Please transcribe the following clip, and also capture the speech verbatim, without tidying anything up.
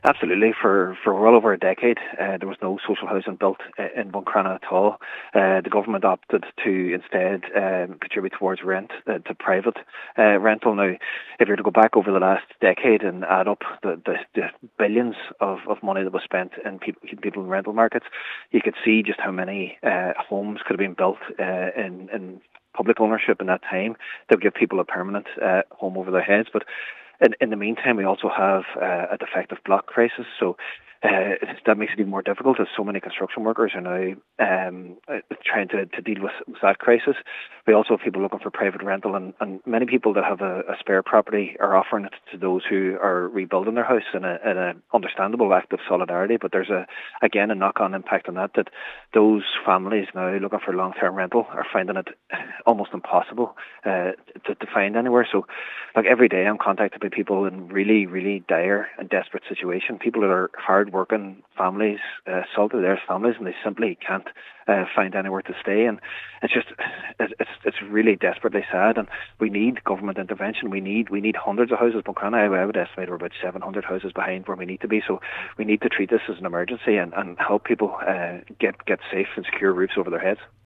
Absolutely. For, for well over a decade, uh, there was no social housing built in Buncrana at all. Uh, the government opted to instead um, contribute towards rent, uh, to private uh, rental. Now, if you were to go back over the last decade and add up the, the, the billions of, of money that was spent in people, people in rental markets, you could see just how many uh, homes could have been built uh, in, in public ownership in that time that would give people a permanent uh, home over their heads. But In, in the meantime, we also have uh, a defective block crisis, so uh, that makes it even more difficult as so many construction workers are now um, uh, trying to, to deal with that crisis. We also have people looking for private rental, and, and many people that have a, a spare property are offering it to those who are rebuilding their house in an understandable act of solidarity. But there's, a again, a knock-on impact on that, that those families now looking for long-term rental are finding it almost impossible uh, to, to find anywhere. So, like, every day I'm contacted by people in really, really dire and desperate situation, people that are hard-working families, uh, salt-of-the-earth families, and they simply can't uh, find anywhere to stay. And it's just, it's it's really desperately sad, and we need government intervention. We need we need hundreds of houses. Buncrana, I would estimate we're about seven hundred houses behind where we need to be. So we need to treat this as an emergency and, and help people uh, get, get safe and secure roofs over their heads.